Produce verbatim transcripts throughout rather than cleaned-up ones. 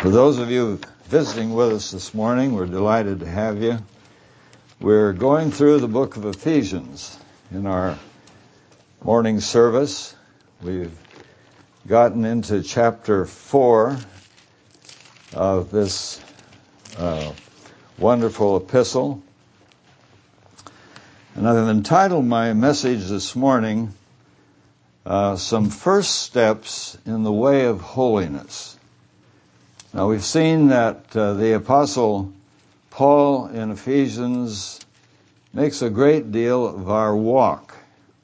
For those of you visiting with us this morning, we're delighted to have you. We're going through the book of Ephesians in our morning service. We've gotten into chapter four of this uh, wonderful epistle. And I've entitled my message this morning, uh, Some First Steps in the Way of Holiness. Now we've seen that uh, the Apostle Paul in Ephesians makes a great deal of our walk.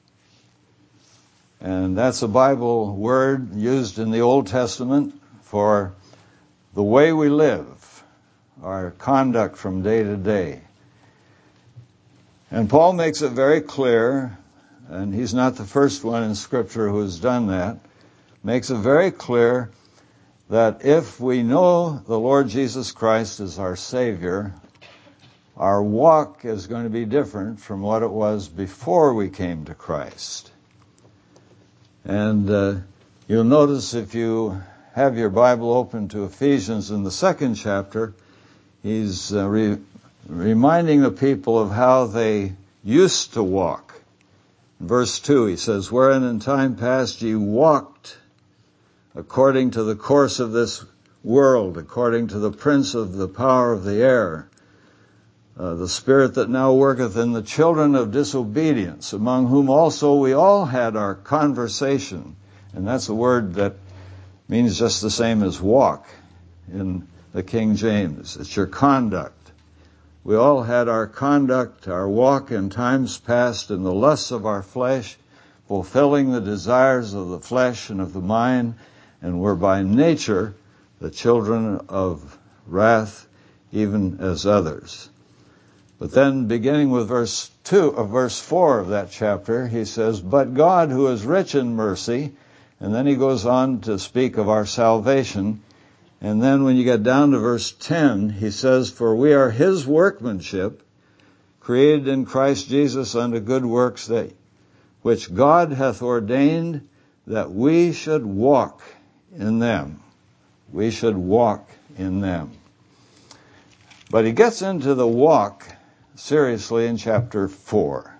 And that's a Bible word used in the Old Testament for the way we live, our conduct from day to day. And Paul makes it very clear, and he's not the first one in Scripture who's done that, makes it very clear that if we know the Lord Jesus Christ as our Savior, our walk is going to be different from what it was before we came to Christ. And uh, you'll notice if you have your Bible open to Ephesians in the second chapter, he's uh, re- reminding the people of how they used to walk. In verse two, he says, "Wherein in time past ye walked according to the course of this world, according to the prince of the power of the air, uh, the spirit that now worketh in the children of disobedience, among whom also we all had our conversation." And that's a word that means just the same as walk in the King James. It's your conduct. We all had our conduct, our walk in times past in the lusts of our flesh, fulfilling the desires of the flesh and of the mind, and were by nature the children of wrath, even as others. But then, beginning with verse two, of verse four of that chapter, he says, "But God, who is rich in mercy," and then he goes on to speak of our salvation. And then when you get down to verse ten, he says, "For we are his workmanship, created in Christ Jesus unto good works, that which God hath ordained that we should walk in them." We should walk in them. But he gets into the walk seriously in chapter four.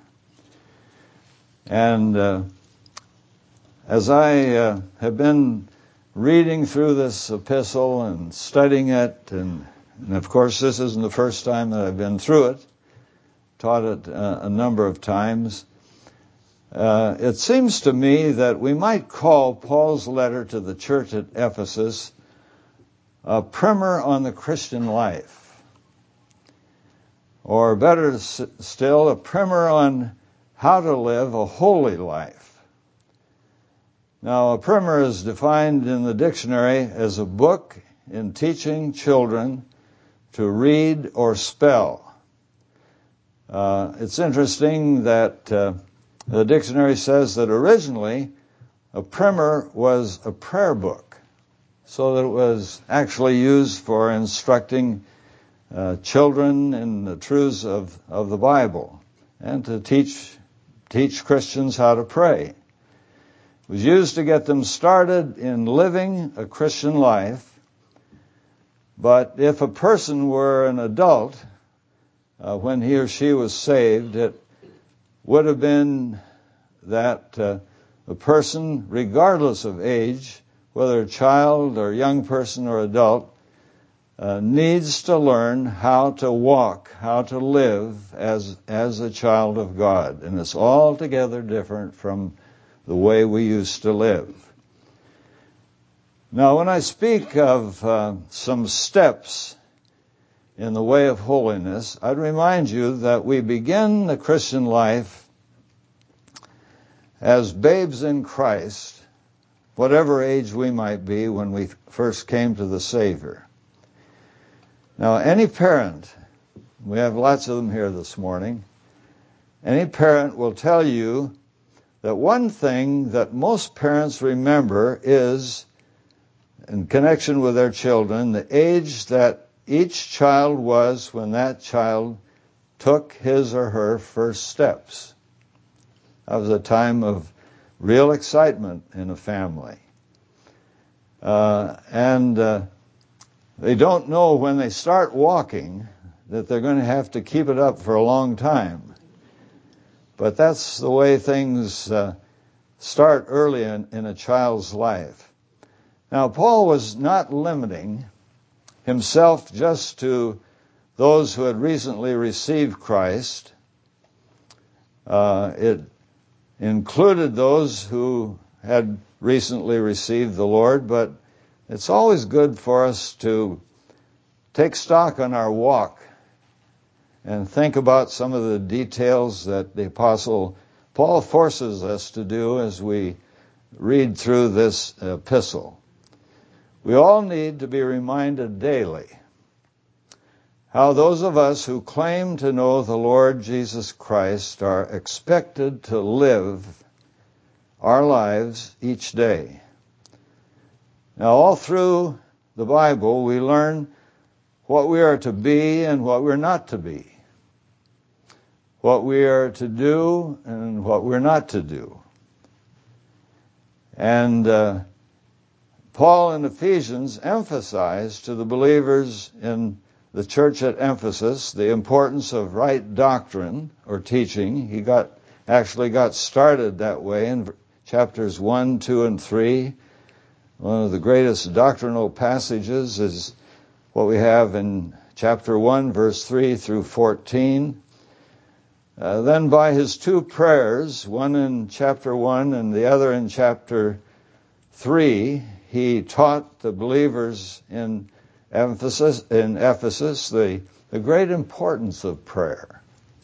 And uh, as I uh, have been reading through this epistle and studying it, and, and of course this isn't the first time that I've been through it, taught it uh, a number of times, uh, it seems to me that we might call Paul's letter to the church at Ephesus a primer on the Christian life. Or better still, a primer on how to live a holy life. Now, a primer is defined in the dictionary as a book in teaching children to read or spell. Uh, it's interesting that uh, the dictionary says that originally a primer was a prayer book, so that it was actually used for instructing uh, children in the truths of, of the Bible and to teach teach Christians how to pray. It was used to get them started in living a Christian life, but if a person were an adult uh, when he or she was saved, it would have been that uh, the person, regardless of age, whether a child or young person or adult, uh, needs to learn how to walk, how to live as as a child of God. And it's altogether different from the way we used to live. Now, when I speak of uh, some steps in the way of holiness, I'd remind you that we begin the Christian life as babes in Christ, whatever age we might be when we first came to the Savior. Now, any parent, we have lots of them here this morning, any parent will tell you that one thing that most parents remember is, in connection with their children, the age that each child was when that child took his or her first steps. That was a time of real excitement in a family. Uh, and uh, They don't know when they start walking that they're going to have to keep it up for a long time. But that's the way things uh, start early in, in a child's life. Now, Paul was not limiting himself just to those who had recently received Christ. Uh, it included those who had recently received the Lord, but it's always good for us to take stock on our walk and think about some of the details that the Apostle Paul forces us to do as we read through this epistle. We all need to be reminded daily how those of us who claim to know the Lord Jesus Christ are expected to live our lives each day. Now, all through the Bible, we learn what we are to be and what we're not to be, what we are to do and what we're not to do. And uh, Paul in Ephesians emphasized to the believers in the church at Ephesus the importance of right doctrine or teaching. He got actually got started that way in chapters one, two, and three. One of the greatest doctrinal passages is what we have in chapter one, verse three through fourteen. Uh, then by his two prayers, one in chapter one and the other in chapter three, he taught the believers in Ephesus, in Ephesus the, the great importance of prayer.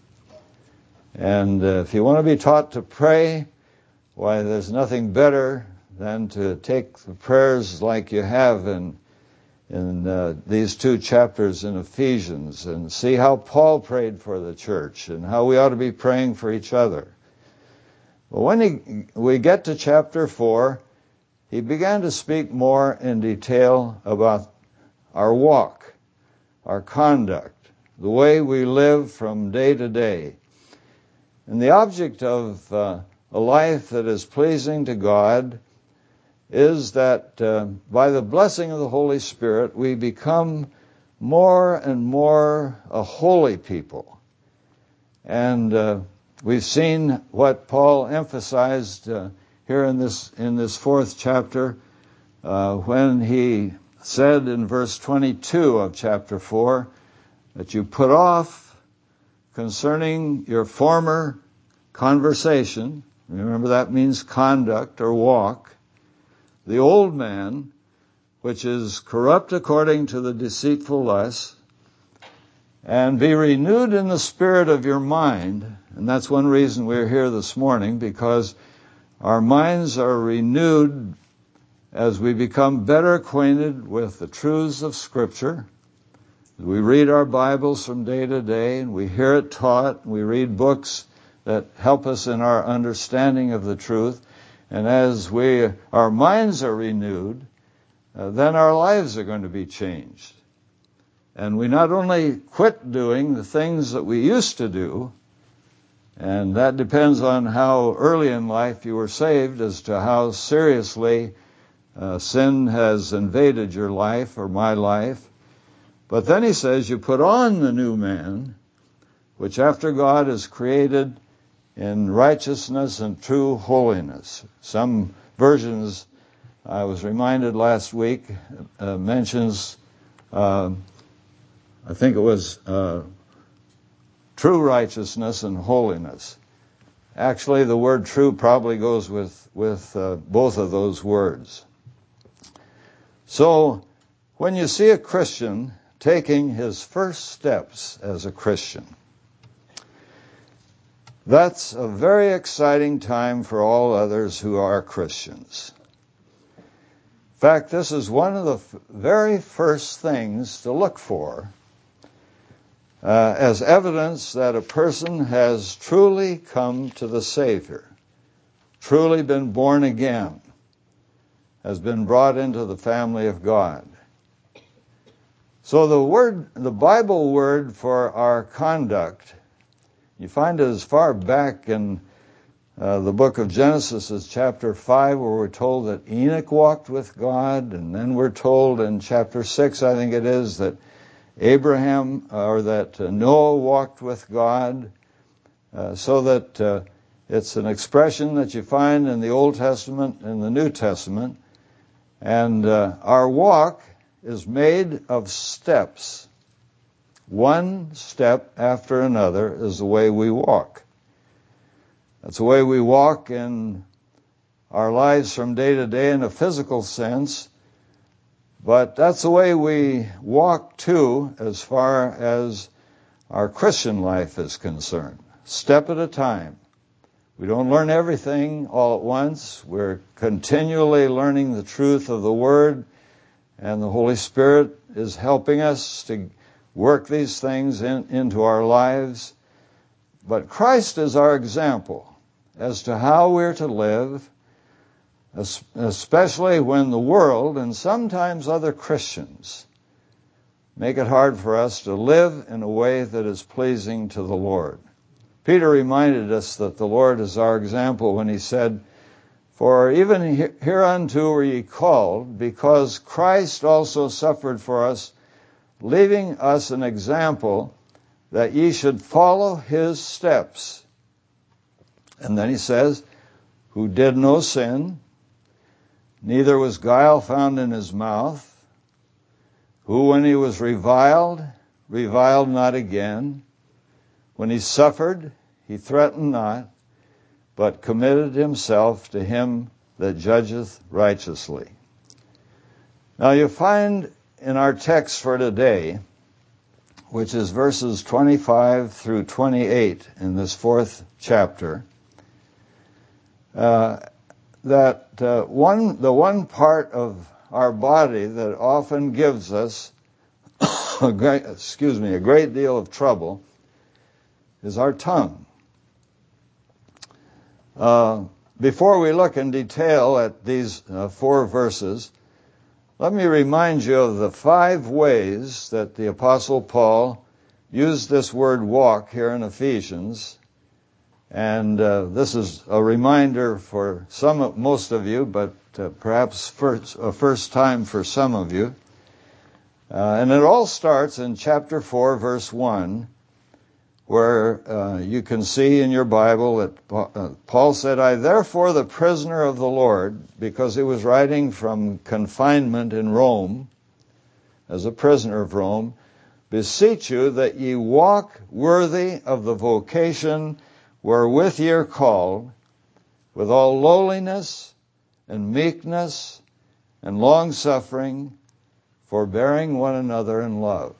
And uh, if you want to be taught to pray, why, there's nothing better than to take the prayers like you have in in uh, these two chapters in Ephesians and see how Paul prayed for the church and how we ought to be praying for each other. Well, when he, we get to chapter four, he began to speak more in detail about our walk, our conduct, the way we live from day to day. And the object of uh, a life that is pleasing to God is that uh, by the blessing of the Holy Spirit, we become more and more a holy people. And uh, we've seen what Paul emphasized uh, here in this in this fourth chapter uh, when he said in verse twenty-two of chapter four that you put off concerning your former conversation. Remember, that means conduct or walk. The old man, which is corrupt according to the deceitful lusts, and be renewed in the spirit of your mind. And that's one reason we're here this morning, because our minds are renewed as we become better acquainted with the truths of Scripture. We read our Bibles from day to day, and we hear it taught, and we read books that help us in our understanding of the truth. And as we, our minds are renewed, uh, then our lives are going to be changed. And we not only quit doing the things that we used to do, and that depends on how early in life you were saved as to how seriously uh, sin has invaded your life or my life. But then he says you put on the new man, which after God is created in righteousness and true holiness. Some versions, I was reminded last week, uh, mentions, uh, I think it was uh, true righteousness and holiness. Actually, the word true probably goes with, with uh, both of those words. So, when you see a Christian taking his first steps as a Christian, that's a very exciting time for all others who are Christians. In fact, this is one of the f- very first things to look for uh, as evidence that a person has truly come to the Savior, truly been born again, has been brought into the family of God. So the word, the Bible word for our conduct, you find it as far back in Uh, the book of Genesis is chapter five, where we're told that Enoch walked with God, and then we're told in chapter six, I think it is, that Abraham, or that uh, Noah walked with God, uh, so that uh, it's an expression that you find in the Old Testament and the New Testament, and uh, our walk is made of steps. One step after another is the way we walk. That's the way we walk in our lives from day to day in a physical sense, but that's the way we walk too as far as our Christian life is concerned. Step at a time. We don't learn everything all at once. We're continually learning the truth of the Word, and the Holy Spirit is helping us to work these things in, into our lives. But Christ is our example as to how we're to live, especially when the world and sometimes other Christians make it hard for us to live in a way that is pleasing to the Lord. Peter reminded us that the Lord is our example when he said, "For even hereunto were ye called, because Christ also suffered for us, leaving us an example that ye should follow his steps." And then he says, "Who did no sin, neither was guile found in his mouth, who when he was reviled, reviled not again. When he suffered, he threatened not, but committed himself to him that judgeth righteously." Now you find in our text for today, which is verses twenty-five through twenty-eight in this fourth chapter, uh, that uh, one the one part of our body that often gives us a great, excuse me, a great deal of trouble is our tongue. Uh, before we look in detail at these uh, four verses, let me remind you of the five ways that the Apostle Paul used this word walk here in Ephesians. And uh, this is a reminder for some, most of you, but uh, perhaps first, a first time for some of you. Uh, and it all starts in chapter four, verse one, where uh, you can see in your Bible that Paul said, "I therefore, the prisoner of the Lord," because he was writing from confinement in Rome, as a prisoner of Rome, "beseech you that ye walk worthy of the vocation wherewith ye are called, with all lowliness and meekness and long-suffering, forbearing one another in love."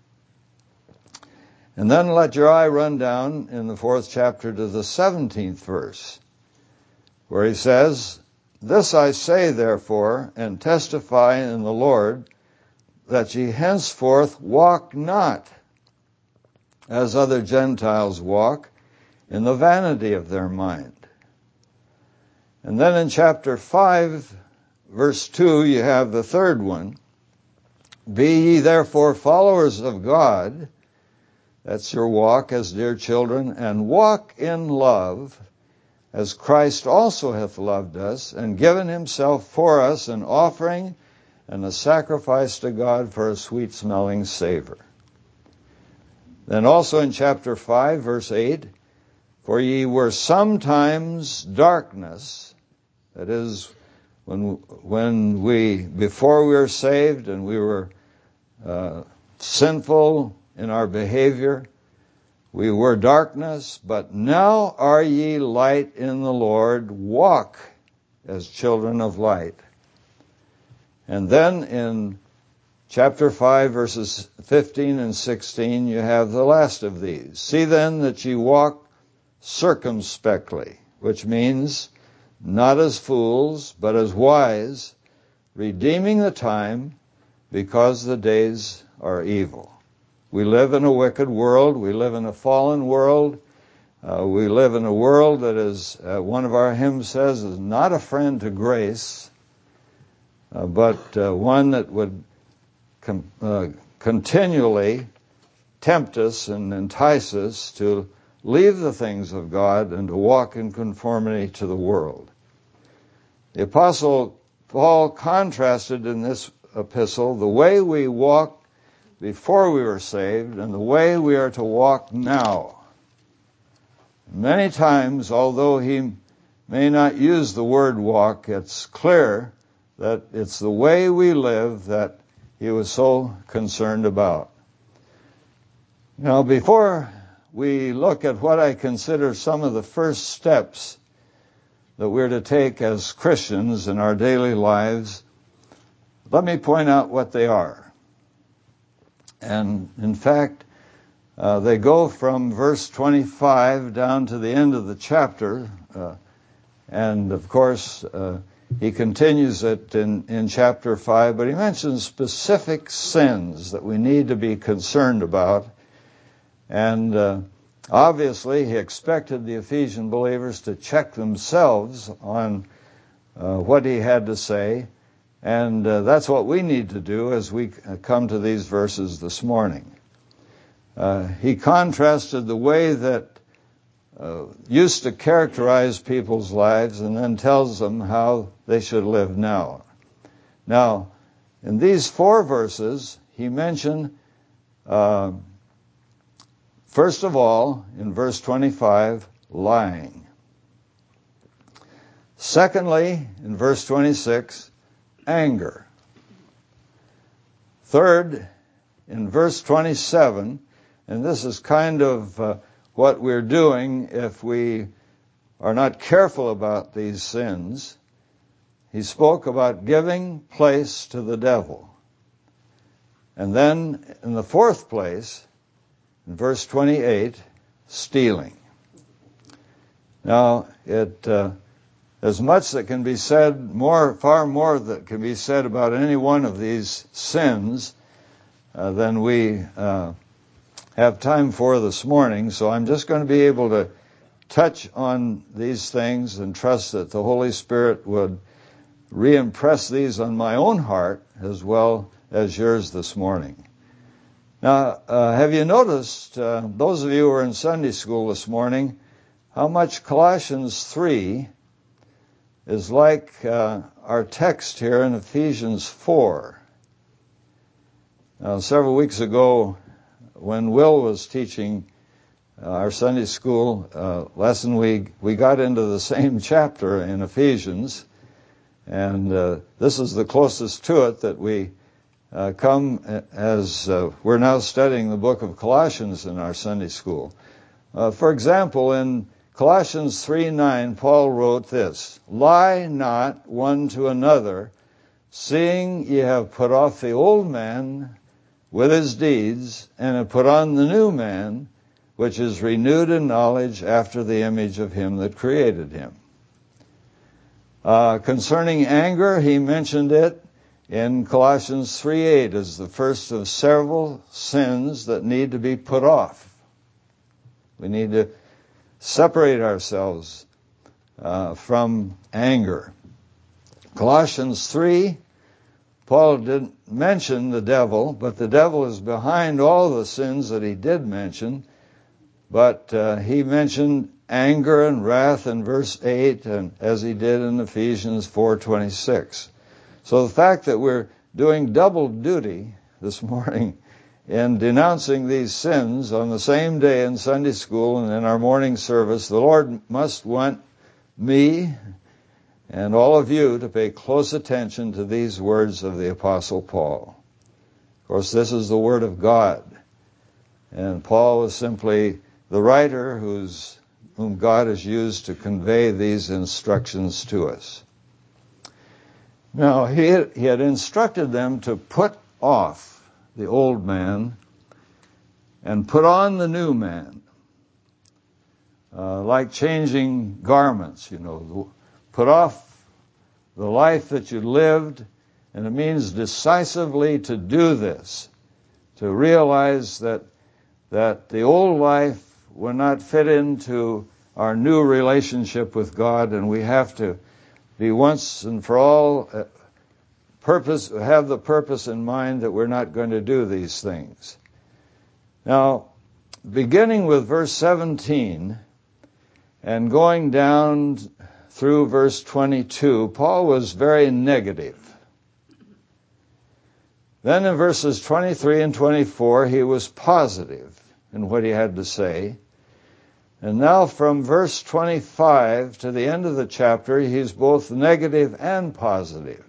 And then let your eye run down in the fourth chapter to the seventeenth verse, where he says, "This I say therefore, and testify in the Lord, that ye henceforth walk not as other Gentiles walk, in the vanity of their mind." And then in chapter five, verse two, you have the third one. "Be ye therefore followers of God," that's your walk as dear children, "and walk in love, as Christ also hath loved us, and given himself for us an offering and a sacrifice to God for a sweet-smelling savor." Then also in chapter five, verse eight, "For ye were sometimes darkness," that is, when when we, before we were saved and we were uh, sinful in our behavior, we were darkness, "but now are ye light in the Lord, walk as children of light." And then in chapter five, verses fifteen and sixteen, you have the last of these. "See then that ye walk circumspectly," which means not as fools, but as wise, "redeeming the time, because the days are evil." We live in a wicked world. We live in a fallen world. Uh, we live in a world that is, uh, one of our hymns says, is not a friend to grace, uh, but uh, one that would com- uh, continually tempt us and entice us to leave the things of God and to walk in conformity to the world. The Apostle Paul contrasted in this epistle the way we walked before we were saved and the way we are to walk now. Many times, although he may not use the word walk, it's clear that it's the way we live that he was so concerned about. Now, before we look at what I consider some of the first steps that we're to take as Christians in our daily lives, let me point out what they are. And in fact, uh, they go from verse twenty-five down to the end of the chapter. Uh, and of course, uh, he continues it in, in chapter five, but he mentions specific sins that we need to be concerned about. And uh, obviously, he expected the Ephesian believers to check themselves on uh, what he had to say. And uh, that's what we need to do as we come to these verses this morning. Uh, he contrasted the way that uh, used to characterize people's lives and then tells them how they should live now. Now, in these four verses, he mentioned, uh, first of all, in verse twenty-five, lying. Secondly, in verse twenty-six, anger. Third, in verse twenty-seven, and this is kind of uh, what we're doing if we are not careful about these sins, he spoke about giving place to the devil. And then, in the fourth place, in verse twenty-eight, stealing. Now, it uh, there's much that can be said, more, far more that can be said about any one of these sins uh, than we uh, have time for this morning. So I'm just going to be able to touch on these things and trust that the Holy Spirit would re-impress these on my own heart as well as yours this morning. Now, uh, have you noticed, uh, those of you who are in Sunday school this morning, how much Colossians three is like uh, our text here in Ephesians four. Now, several weeks ago, when Will was teaching uh, our Sunday school uh, lesson, we, we got into the same chapter in Ephesians, and uh, this is the closest to it that we uh, come as uh, we're now studying the book of Colossians in our Sunday school. Uh, for example, in Colossians three nine, Paul wrote this, "Lie not one to another, seeing ye have put off the old man with his deeds, and have put on the new man, which is renewed in knowledge after the image of him that created him." Uh, concerning anger, he mentioned it in Colossians three eight as the first of several sins that need to be put off. We need to separate ourselves uh, from anger. Colossians three, Paul didn't mention the devil, but the devil is behind all the sins that he did mention. But uh, he mentioned anger and wrath in verse eight, and as he did in Ephesians four twenty-six. So the fact that we're doing double duty this morning in denouncing these sins on the same day in Sunday school and in our morning service, the Lord must want me and all of you to pay close attention to these words of the Apostle Paul. Of course, this is the Word of God, and Paul is simply the writer who's, whom God has used to convey these instructions to us. Now, he had, he had instructed them to put off the old man and put on the new man. Uh, like changing garments, you know. Put off the life that you lived, and it means decisively to do this, to realize that that the old life will not fit into our new relationship with God, and we have to be once and for all uh, purpose, have the purpose in mind that we're not going to do these things. Now, beginning with verse seventeen and going down through verse twenty-two, Paul was very negative. Then in verses twenty-three and twenty-four, he was positive in what he had to say. And now from verse twenty-five to the end of the chapter, he's both negative and positive.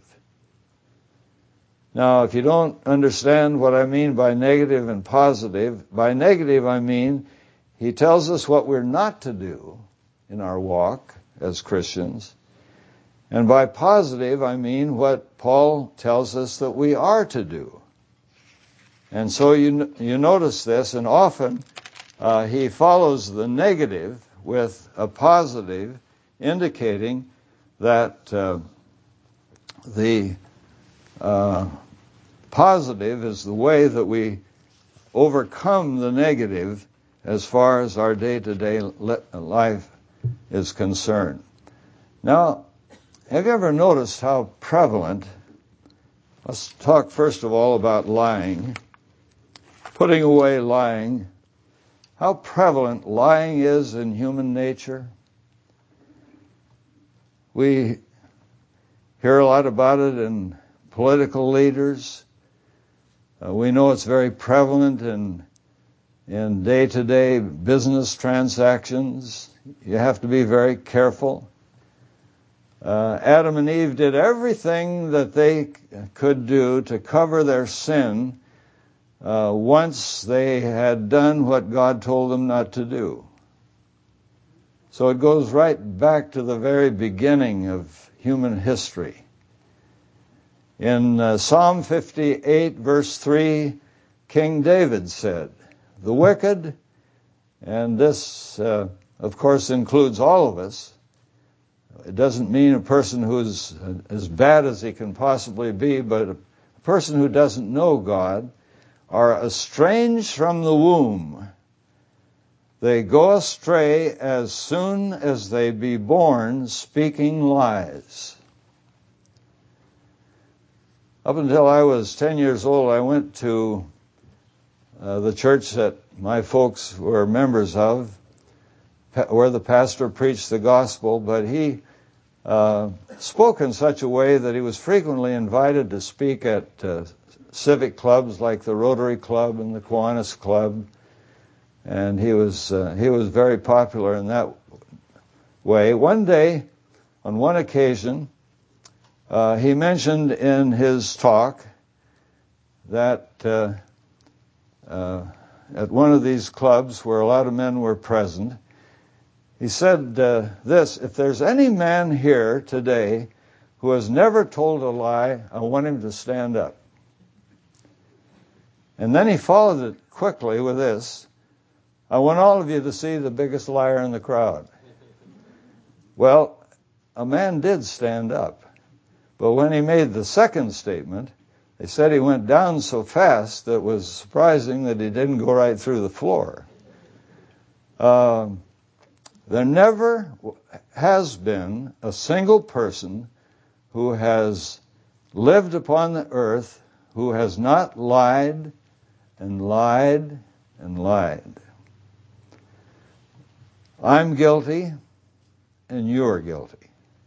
Now, if you don't understand what I mean by negative and positive, by negative I mean he tells us what we're not to do in our walk as Christians. And by positive I mean what Paul tells us that we are to do. And so you you notice this, and often uh, he follows the negative with a positive, indicating that uh, the uh, positive is the way that we overcome the negative as far as our day-to-day life is concerned. Now, have you ever noticed how prevalent, let's talk first of all about lying, putting away lying, how prevalent lying is in human nature? We hear a lot about it in political leaders. Uh, we know it's very prevalent in in day-to-day business transactions. You have to be very careful. Uh, Adam and Eve did everything that they could do to cover their sin uh, once they had done what God told them not to do. So it goes right back to the very beginning of human history. In uh, Psalm fifty-eight, verse three, King David said, "The wicked," and this, uh, of course, includes all of us. It doesn't mean a person who's as bad as he can possibly be, but a person who doesn't know God, are estranged from the womb. They go astray as soon as they be born, speaking lies. Up until I was ten years old, I went to uh, the church that my folks were members of, where the pastor preached the gospel, but he uh, spoke in such a way that he was frequently invited to speak at uh, civic clubs like the Rotary Club and the Kiwanis Club, and he was uh, he was very popular in that way. One day, on one occasion, uh, he mentioned in his talk that uh, uh, at one of these clubs where a lot of men were present, he said uh, this: "If there's any man here today who has never told a lie, I want him to stand up." And then he followed it quickly with this: "I want all of you to see the biggest liar in the crowd." Well, a man did stand up. But when he made the second statement, they said he went down so fast that it was surprising that he didn't go right through the floor. Uh, there never has been a single person who has lived upon the earth who has not lied and lied and lied. I'm guilty and you're guilty.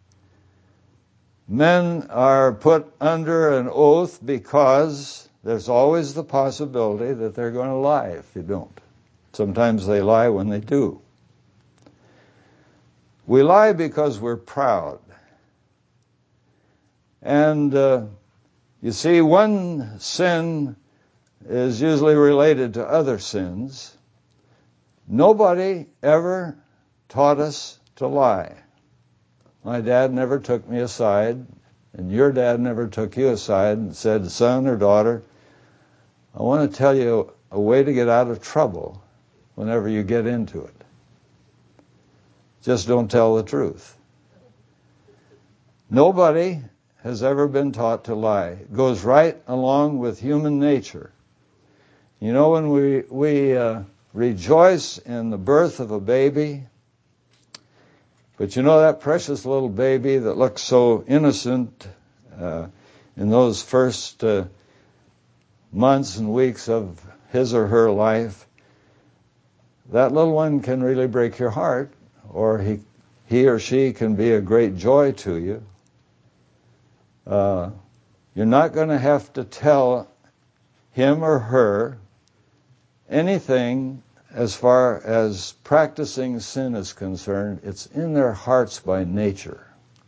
Men are put under an oath because there's always the possibility that they're going to lie if you don't. Sometimes they lie when they do. We lie because we're proud. And uh, you see, one sin is usually related to other sins. Nobody ever taught us to lie. My dad never took me aside, and your dad never took you aside and said, "Son or daughter, I want to tell you a way to get out of trouble whenever you get into it. Just don't tell the truth." Nobody has ever been taught to lie. It goes right along with human nature. You know, when we, we uh, rejoice in the birth of a baby, but you know that precious little baby that looks so innocent uh, in those first uh, months and weeks of his or her life, that little one can really break your heart, or he, he or she can be a great joy to you. Uh, you're not going to have to tell him or her anything as far as practicing sin is concerned. It's in their hearts by nature.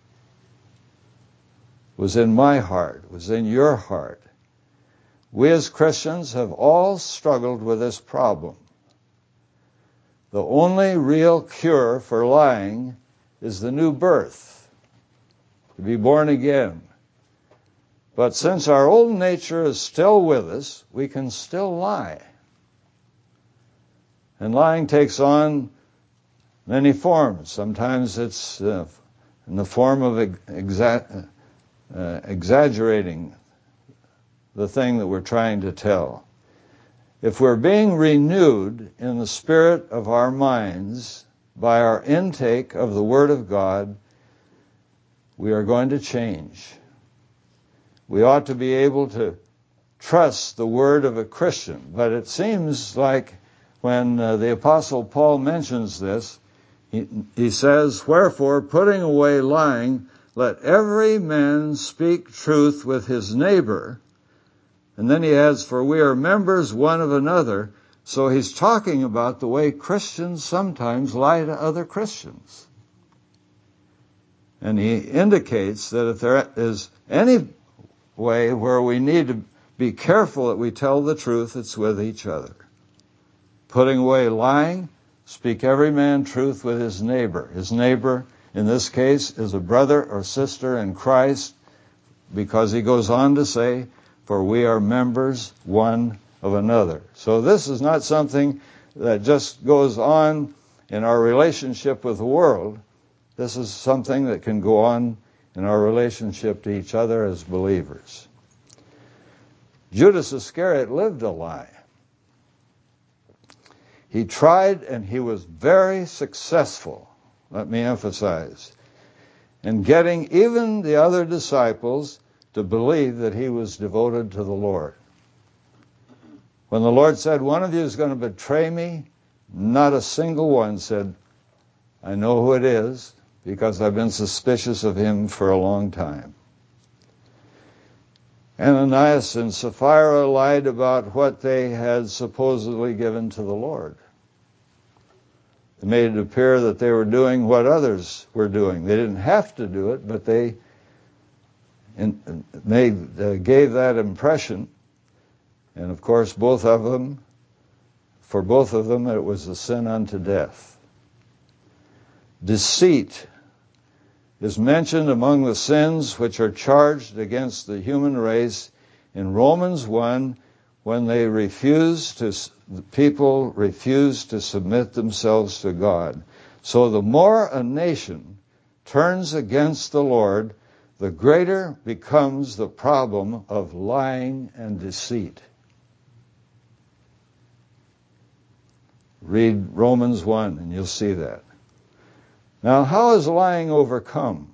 It was in my heart. It was in your heart. We as Christians have all struggled with this problem. The only real cure for lying is the new birth, to be born again. But since our old nature is still with us, we can still lie. And lying takes on many forms. Sometimes it's uh, in the form of exa- uh, exaggerating the thing that we're trying to tell. If we're being renewed in the spirit of our minds by our intake of the Word of God, we are going to change. We ought to be able to trust the word of a Christian. But it seems like when uh, the Apostle Paul mentions this, he, he says, "Wherefore, putting away lying, let every man speak truth with his neighbor." And then he adds, "For we are members one of another." So he's talking about the way Christians sometimes lie to other Christians. And he indicates that if there is any way where we need to be careful that we tell the truth, it's with each other. Putting away lying, speak every man truth with his neighbor. His neighbor, in this case, is a brother or sister in Christ, because he goes on to say, "For we are members one of another." So this is not something that just goes on in our relationship with the world. This is something that can go on in our relationship to each other as believers. Judas Iscariot lived a lie. He tried, and he was very successful, let me emphasize, in getting even the other disciples to believe that he was devoted to the Lord. When the Lord said, "One of you is going to betray me," not a single one said, "I know who it is, because I've been suspicious of him for a long time." Ananias and Sapphira lied about what they had supposedly given to the Lord. They made it appear that they were doing what others were doing. They didn't have to do it, but they made, uh, gave that impression. And of course, both of them, for both of them, it was a sin unto death. Deceit is mentioned among the sins which are charged against the human race in Romans one, when they refuse to, the people refuse to submit themselves to God. So the more a nation turns against the Lord, the greater becomes the problem of lying and deceit. Read Romans one and you'll see that. Now, how is lying overcome?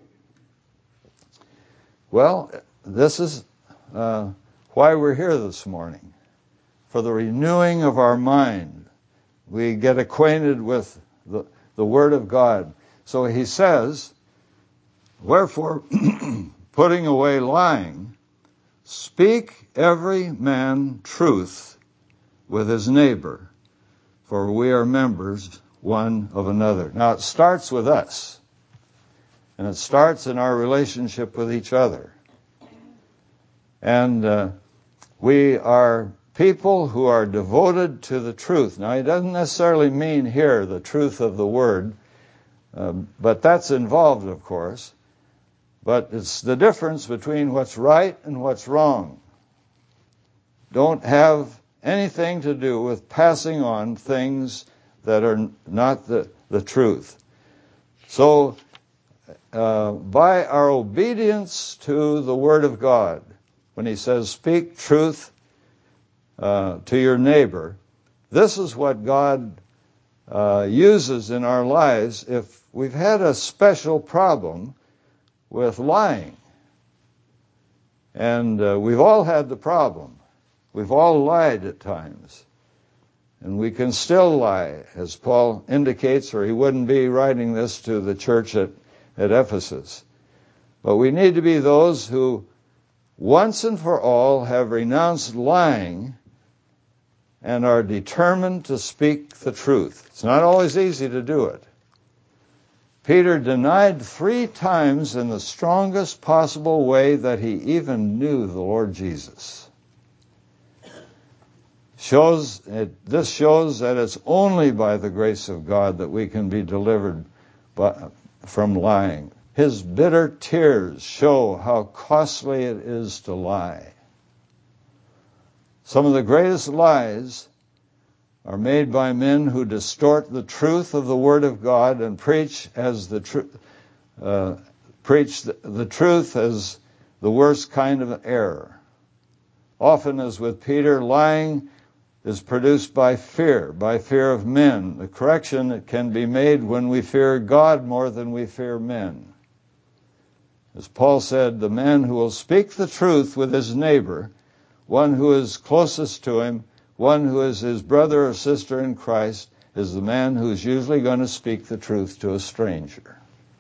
Well, this is uh, why we're here this morning. For the renewing of our mind. We get acquainted with the, the Word of God. So he says, "Wherefore, putting away lying, speak every man truth with his neighbor, for we are members one of another." Now, it starts with us. And it starts in our relationship with each other. And uh, we are people who are devoted to the truth. Now, he doesn't necessarily mean here the truth of the Word, uh, but that's involved, of course. But it's the difference between what's right and what's wrong. Don't have anything to do with passing on things that are not the, the truth. So, uh, by our obedience to the Word of God, when he says, "Speak truth uh, to your neighbor," this is what God uh, uses in our lives if we've had a special problem with lying. And uh, we've all had the problem. We've all lied at times. And we can still lie, as Paul indicates, or he wouldn't be writing this to the church at, at Ephesus. But we need to be those who once and for all have renounced lying and are determined to speak the truth. It's not always easy to do it. Peter denied three times in the strongest possible way that he even knew the Lord Jesus. Shows it, this shows that it's only by the grace of God that we can be delivered by, from lying. His bitter tears show how costly it is to lie. Some of the greatest lies are made by men who distort the truth of the Word of God and preach as the truth, uh, preach the, the truth as the worst kind of error. Often, as with Peter, lying is produced by fear, by fear of men. The correction can be made when we fear God more than we fear men. As Paul said, the man who will speak the truth with his neighbor, one who is closest to him, one who is his brother or sister in Christ, is the man who is usually going to speak the truth to a stranger.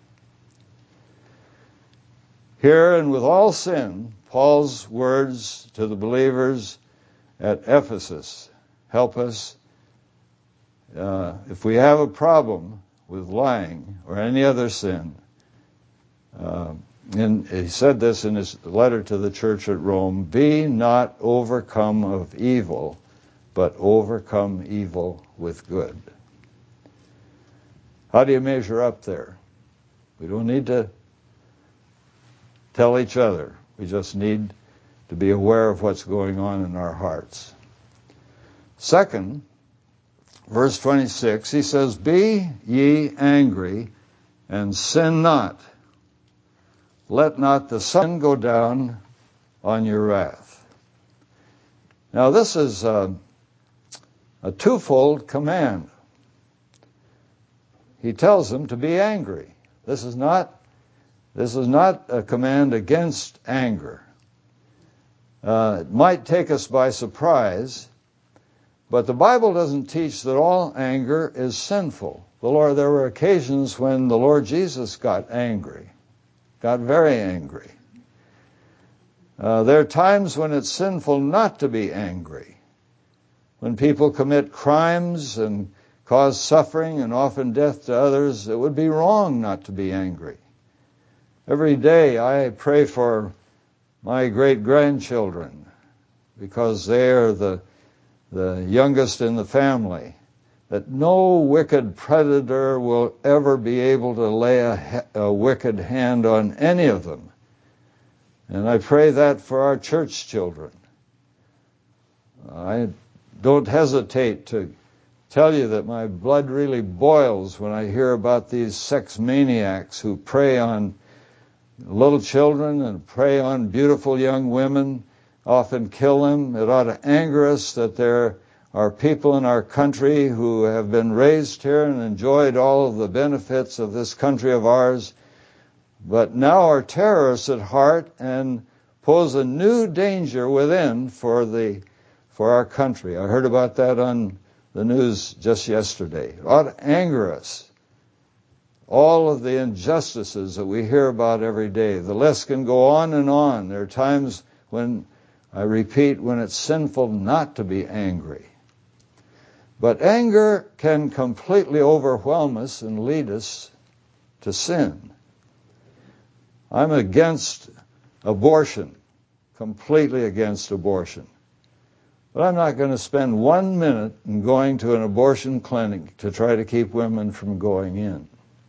Here, and with all sin, Paul's words to the believers at Ephesus help us. Uh, if we have a problem with lying or any other sin, uh, and he said this in his letter to the church at Rome, be not overcome of evil, but overcome evil with good. How do you measure up there? We don't need to tell each other. We just need to be aware of what's going on in our hearts. Second, verse twenty-six, he says, be ye angry and sin not. Let not the sun go down on your wrath. Now this is a, a twofold command. He tells them to be angry. This is not, this is not a command against anger. Uh, it might take us by surprise, but the Bible doesn't teach that all anger is sinful. The Lord, there were occasions when the Lord Jesus got angry, got very angry. Uh, there are times when it's sinful not to be angry. When people commit crimes and cause suffering and often death to others, it would be wrong not to be angry. Every day I pray for my great-grandchildren because they are the the youngest in the family, that no wicked predator will ever be able to lay a, a wicked hand on any of them. And I pray that for our church children. I don't hesitate to tell you that my blood really boils when I hear about these sex maniacs who prey on little children and prey on beautiful young women, often kill them. It ought to anger us that there are people in our country who have been raised here and enjoyed all of the benefits of this country of ours, but now are terrorists at heart and pose a new danger within for the for our country. I heard about that on the news just yesterday. It ought to anger us. All of the injustices that we hear about every day. The list can go on and on. There are times when, I repeat, when it's sinful not to be angry. But anger can completely overwhelm us and lead us to sin. I'm against abortion, completely against abortion. But I'm not going to spend one minute in going to an abortion clinic to try to keep women from going in.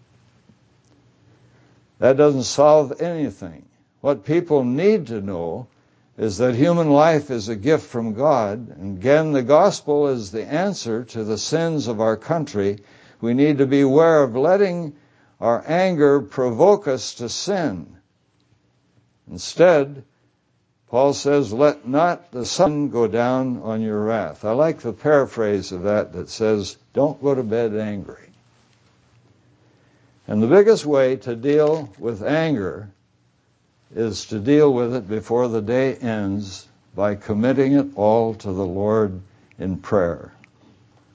That doesn't solve anything. What people need to know is that human life is a gift from God. And again, the gospel is the answer to the sins of our country. We need to be aware of letting our anger provoke us to sin. Instead, Paul says, let not the sun go down on your wrath. I like the paraphrase of that that says, don't go to bed angry. And the biggest way to deal with anger is to deal with it before the day ends by committing it all to the Lord in prayer.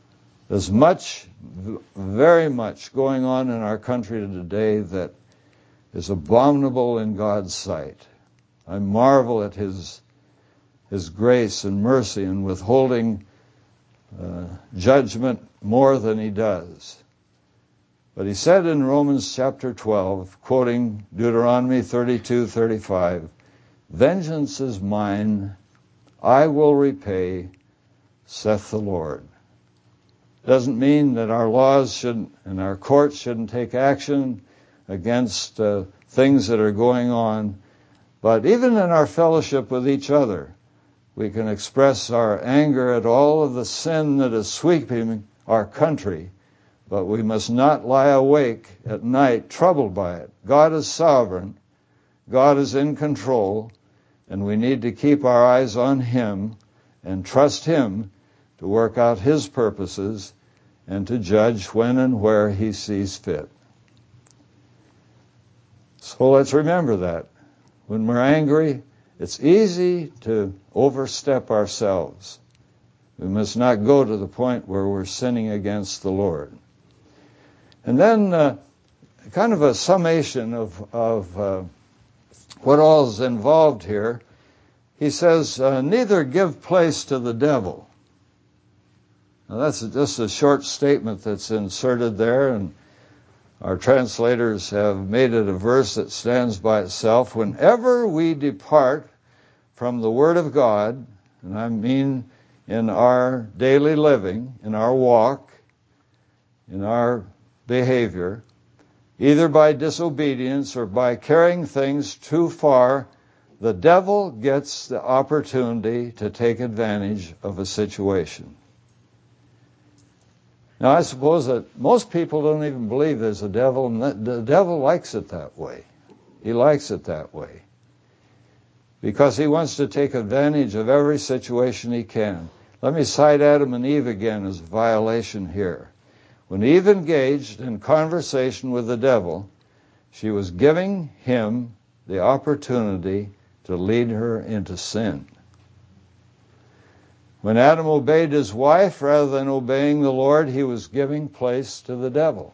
There's much, very much going on in our country today that is abominable in God's sight. I marvel at His His grace and mercy in withholding uh, judgment more than He does. But He said in Romans chapter twelve, quoting Deuteronomy thirty-two thirty-five, "Vengeance is mine, I will repay, saith the Lord." Doesn't mean that our laws shouldn't and our courts shouldn't take action against uh, things that are going on. But even in our fellowship with each other, we can express our anger at all of the sin that is sweeping our country, but we must not lie awake at night troubled by it. God is sovereign, God is in control, and we need to keep our eyes on Him and trust Him to work out His purposes and to judge when and where He sees fit. So let's remember that. When we're angry, it's easy to overstep ourselves. We must not go to the point where we're sinning against the Lord. And then uh, kind of a summation of, of uh, what all is involved here. He says, uh, neither give place to the devil. Now that's just a short statement that's inserted there, and our translators have made it a verse that stands by itself. Whenever we depart from the Word of God, and I mean in our daily living, in our walk, in our behavior, either by disobedience or by carrying things too far, the devil gets the opportunity to take advantage of a situation. Now, I suppose that most people don't even believe there's a devil, and that the devil likes it that way. He likes it that way because he wants to take advantage of every situation he can. Let me cite Adam and Eve again as a violation here. When Eve engaged in conversation with the devil, she was giving him the opportunity to lead her into sin. When Adam obeyed his wife rather than obeying the Lord, he was giving place to the devil.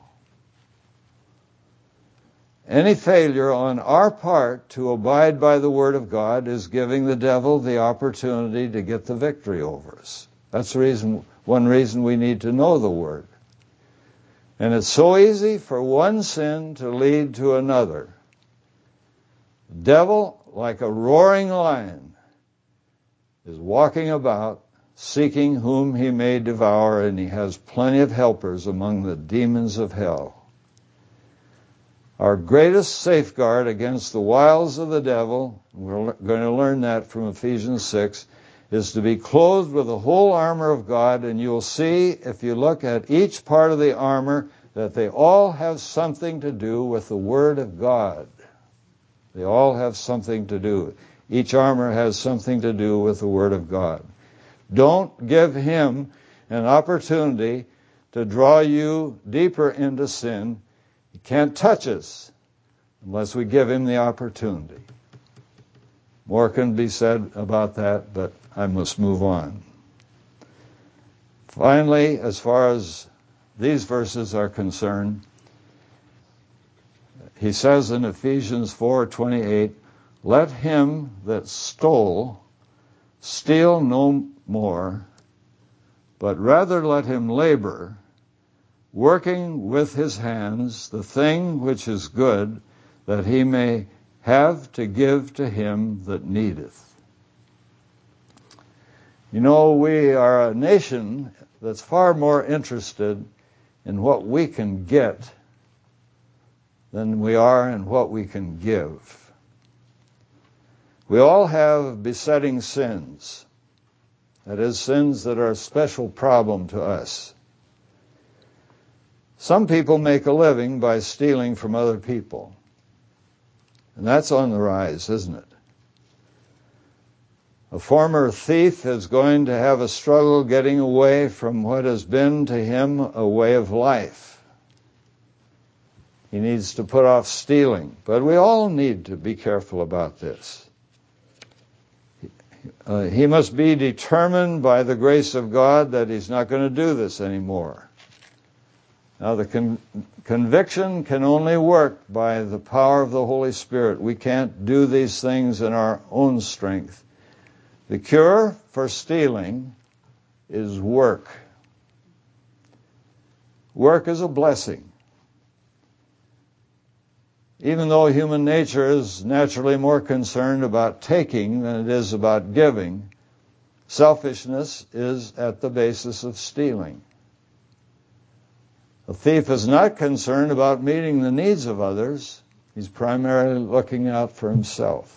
Any failure on our part to abide by the Word of God is giving the devil the opportunity to get the victory over us. That's the reason, one reason we need to know the Word. And it's so easy for one sin to lead to another. The devil, like a roaring lion, is walking about seeking whom he may devour, and he has plenty of helpers among the demons of hell. Our greatest safeguard against the wiles of the devil, we're going to learn that from Ephesians six, is to be clothed with the whole armor of God, and you'll see, if you look at each part of the armor, that they all have something to do with the Word of God. They all have something to do. Each armor has something to do with the Word of God. Don't give him an opportunity to draw you deeper into sin. He can't touch us unless we give him the opportunity. More can be said about that, but I must move on. Finally, as far as these verses are concerned, he says in Ephesians four twenty-eight, "Let him that stole steal no more, but rather let him labor, working with his hands the thing which is good, that he may have to give to him that needeth." You know, we are a nation that's far more interested in what we can get than we are in what we can give. We all have besetting sins. That is, sins that are a special problem to us. Some people make a living by stealing from other people. And that's on the rise, isn't it? A former thief is going to have a struggle getting away from what has been to him a way of life. He needs to put off stealing. But we all need to be careful about this. uh, he must be determined by the grace of God that he's not going to do this anymore. Now, the con- conviction can only work by the power of the Holy Spirit. We can't do these things in our own strength. The cure for stealing is work. Work is a blessing. Even though human nature is naturally more concerned about taking than it is about giving, selfishness is at the basis of stealing. A thief is not concerned about meeting the needs of others. He's primarily looking out for himself.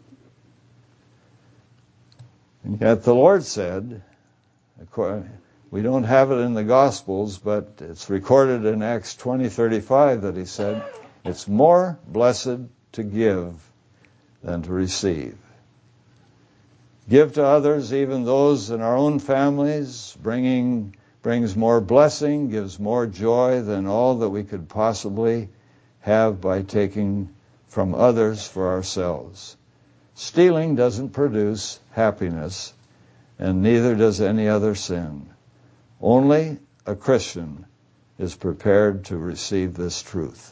And yet the Lord said, we don't have it in the Gospels, but it's recorded in Acts twenty thirty-five that he said, it's more blessed to give than to receive. Give to others, even those in our own families, bringing brings more blessing, gives more joy than all that we could possibly have by taking from others for ourselves. Stealing doesn't produce happiness, and neither does any other sin. Only a Christian is prepared to receive this truth.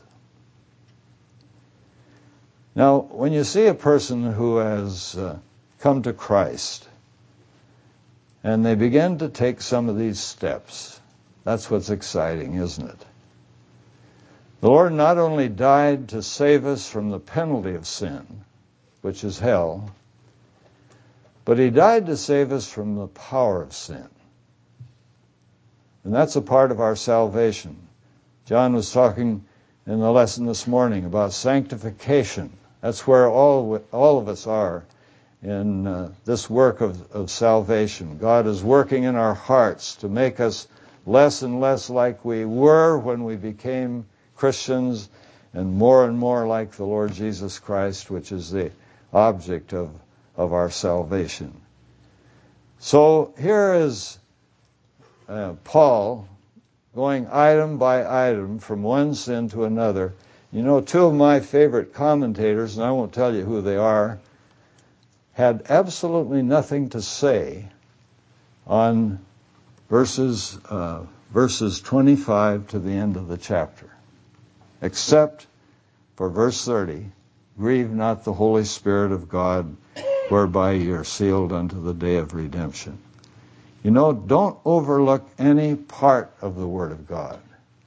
Now, when you see a person who has uh, come to Christ, and they begin to take some of these steps, that's what's exciting, isn't it? The Lord not only died to save us from the penalty of sin, which is hell, but he died to save us from the power of sin. And that's a part of our salvation. John was talking in the lesson this morning about sanctification. That's where all all of us are in uh, this work of, of salvation. God is working in our hearts to make us less and less like we were when we became Christians, and more and more like the Lord Jesus Christ, which is the object of, of our salvation. So here is uh, Paul going item by item from one sin to another. You know, two of my favorite commentators, and I won't tell you who they are, had absolutely nothing to say on verses uh, verses twenty-five to the end of the chapter, except for verse thirty, grieve not the Holy Spirit of God, whereby you're sealed unto the day of redemption. You know, don't overlook any part of the Word of God.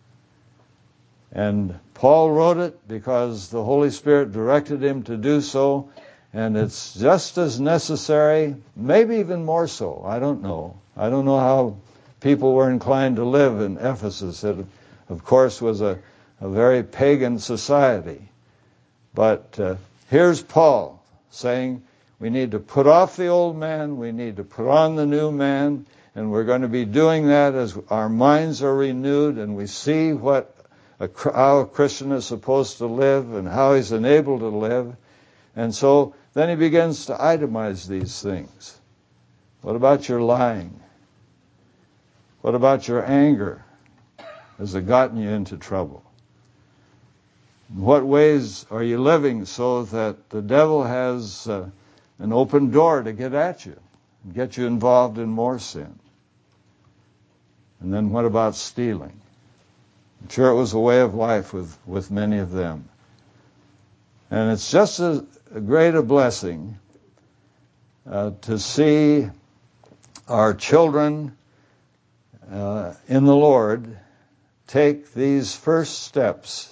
And Paul wrote it because the Holy Spirit directed him to do so, and it's just as necessary, maybe even more so. I don't know. I don't know how people were inclined to live in Ephesus. It, of course, was a, a very pagan society. But uh, here's Paul saying, we need to put off the old man, we need to put on the new man, and we're going to be doing that as our minds are renewed and we see what a, how a Christian is supposed to live and how he's enabled to live. And so then he begins to itemize these things. What about your lying? What about your anger? Has it gotten you into trouble? In what ways are you living so that the devil has uh, an open door to get at you and get you involved in more sin? And then what about stealing? I'm sure it was a way of life with, with many of them. And it's just as great a blessing uh, to see our children uh, in the Lord take these first steps,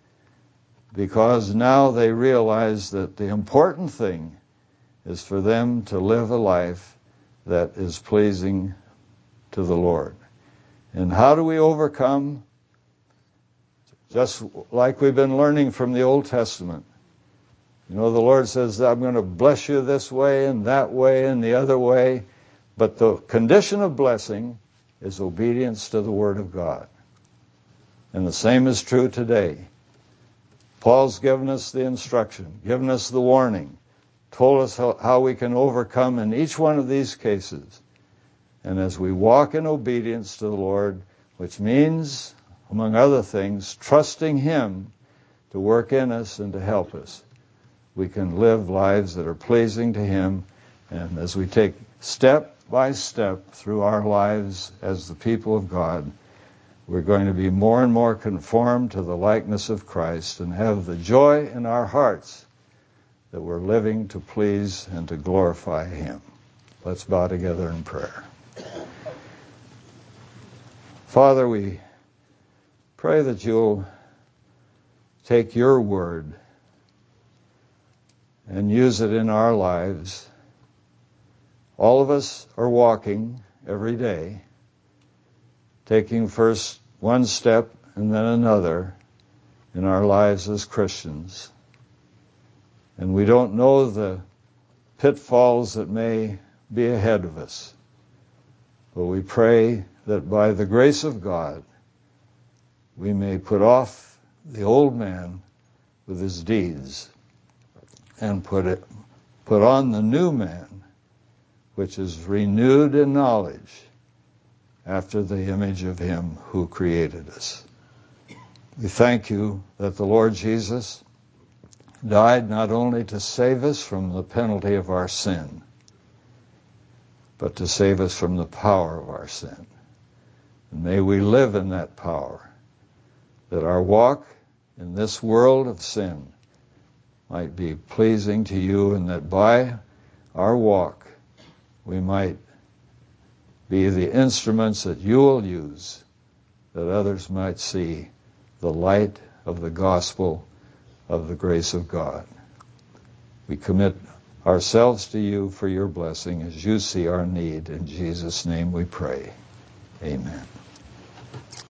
because now they realize that the important thing is for them to live a life that is pleasing to the Lord. And how do we overcome? Just like we've been learning from the Old Testament. You know, the Lord says, I'm going to bless you this way and that way and the other way. But the condition of blessing is obedience to the Word of God. And the same is true today. Paul's given us the instruction, given us the warning, told us how, how we can overcome in each one of these cases. And as we walk in obedience to the Lord, which means, among other things, trusting Him to work in us and to help us, we can live lives that are pleasing to Him And as we take step by step through our lives as the people of God, we're going to be more and more conformed to the likeness of Christ and have the joy in our hearts that we're living to please and to glorify Him. Let's bow together in prayer. Father, we pray that you'll take your word and use it in our lives. All of us are walking every day, taking first one step and then another in our lives as Christians. And we don't know the pitfalls that may be ahead of us. But we pray that by the grace of God, we may put off the old man with his deeds and put it, put on the new man, which is renewed in knowledge after the image of Him who created us. We thank you that the Lord Jesus died not only to save us from the penalty of our sin, but to save us from the power of our sin. And may we live in that power, that our walk in this world of sin might be pleasing to you, and that by our walk we might be the instruments that you will use, that others might see the light of the gospel of the grace of God. We commit ourselves to you for your blessing as you see our need. In Jesus' name we pray. Amen.